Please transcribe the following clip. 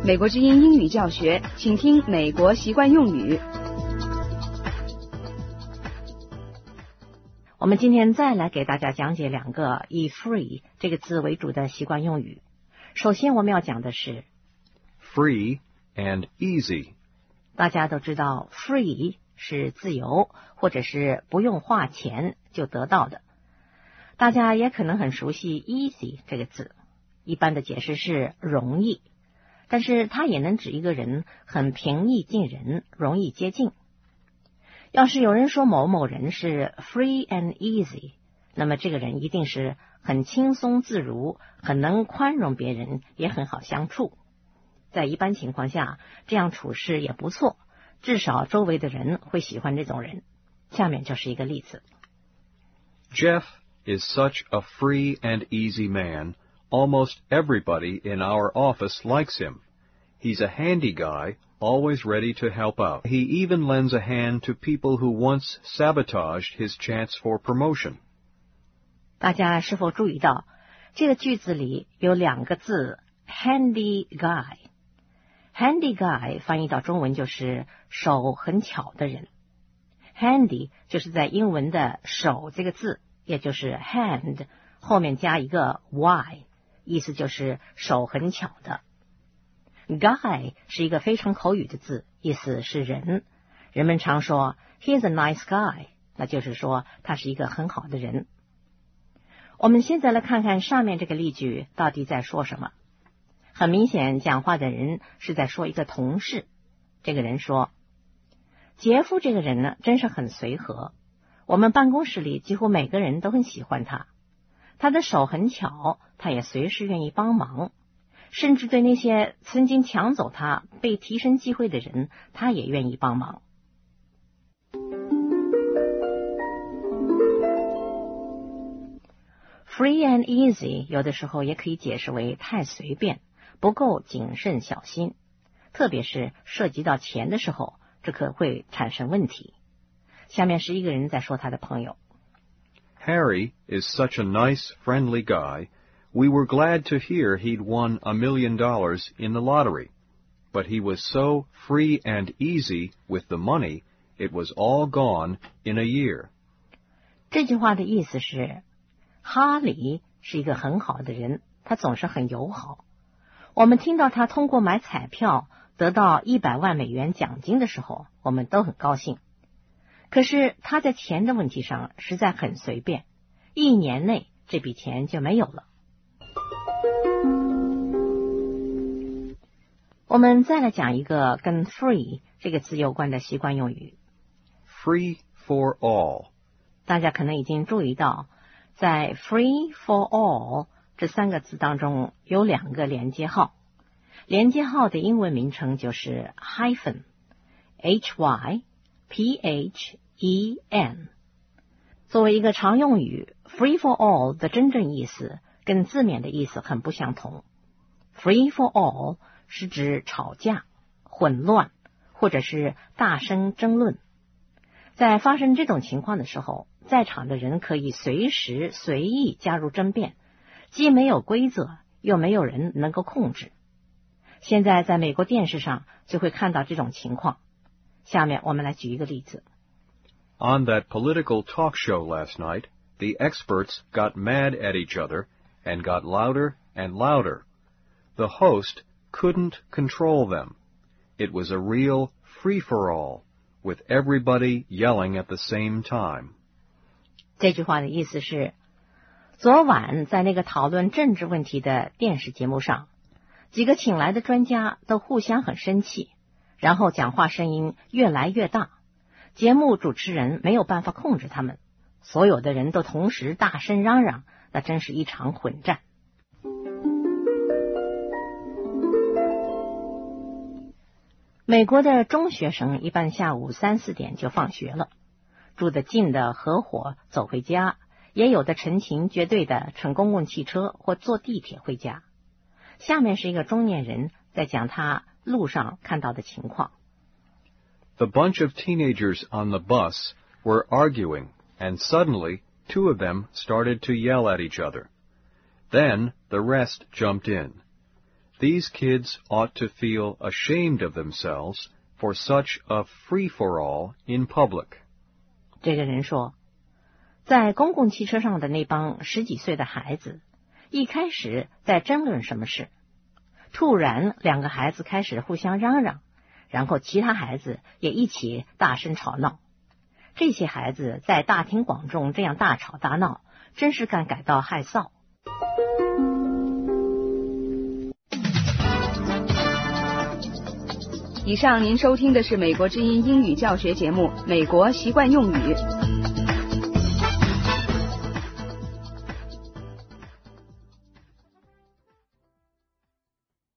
美国之音英语教学，请听美国习惯用语。 我们今天再来给大家讲解两个以 free 这个字为主的习惯用语。首先我们要讲的是 free and easy。 大家都知道 free 是自由或者是不用花钱就得到的。大家也可能很熟悉 easy 这个字，一般的解释是容易，但是它也能指一个人很平易近人，容易接近。要是有人说某某人是 free and easy， 那么这个人一定是很轻松自如，很能宽容别人，也很好相处。在一般情况下，这样处事也不错，至少周围的人会喜欢这种人。下面就是一个例子。 Jeff is such a free and easy man, almost everybody in our office likes him. He's a handy guy, always ready to help out. He even lends a hand to people who once sabotaged his chance for promotion. 大家是否注意到这个句子里有两个字 handy guy。 handy guy 翻译到中文就是手很巧的人。 handy 就是在英文的手这个字，也就是 hand 后面加一个 y， 意思就是手很巧的。 guy 是一个非常口语的字，意思是人。人们常说 he's a nice guy， 那就是说他是一个很好的人。我们现在来看看上面这个例句到底在说什么。很明显，讲话的人是在说一个同事。这个人说，杰夫这个人呢，真是很随和，我们办公室里几乎每个人都很喜欢他。他的手很巧，他也随时愿意帮忙，甚至对那些曾经抢走他被提升机会的人，他也愿意帮忙。Free and easy 有的时候也可以解释为太随便，不够谨慎小心，特别是涉及到钱的时候，这可会产生问题。下面是一个人在说他的朋友。 Harry is such a nice, friendly guy. We were glad to hear he'd won $1 million in the lottery. But he was so free and easy with the money, it was all gone in a year. 这句话的意思是，哈里是一个很好的人，他总是很友好。我们听到他通过买彩票得到100万美元奖金的时候，我们都很高兴。可是他在钱的问题上实在很随便，1年内这笔钱就没有了。我们再来讲一个跟 free 这个词有关的习惯用语。 Free for all. 大家可能已经注意到，在 free for all 这3个字当中有2个连接号，连接号的英文名称就是 hyphen HYPHEN。 作为一个常用语， free for all 的真正意思跟字面的意思很不相同。 free for all 是指吵架、混乱或者是大声争论。在发生这种情况的时候，在场的人可以随时随意加入争辩，既没有规则，又没有人能够控制。现在在美国电视上就会看到这种情况。下面我们来举一个例子。 On that political talk show last night, the experts got mad at each other and got louder and louder. The host couldn't control them. It was a real free-for-all, with everybody yelling at the same time. 这句话的意思是，昨晚在那个讨论政治问题的电视节目上，几个请来的专家都互相很生气，然后讲话声音越来越大，节目主持人没有办法控制他们，所有的人都同时大声嚷嚷，那真是一场混战。美国的中学生一般下午3、4点就放学了，住得近的合伙走回家，也有的成群结队的乘公共汽车或坐地铁回家。下面是一个中年人在讲他路上看到的情况。 The bunch of teenagers on the bus were arguing, and suddenly 2 of them started to yell at each other. Then the rest jumped in. These kids ought to feel ashamed of themselves for such a free-for-all in public. 这个人说，在公共汽车上的那帮10几岁的孩子，一开始在争论什么事，突然2个孩子开始互相嚷嚷，然后其他孩子也一起大声吵闹。这些孩子在大庭广众这样大吵大闹，真是感到害臊。 以上您收听的是美国之音英语教学节目《美国习惯用语》。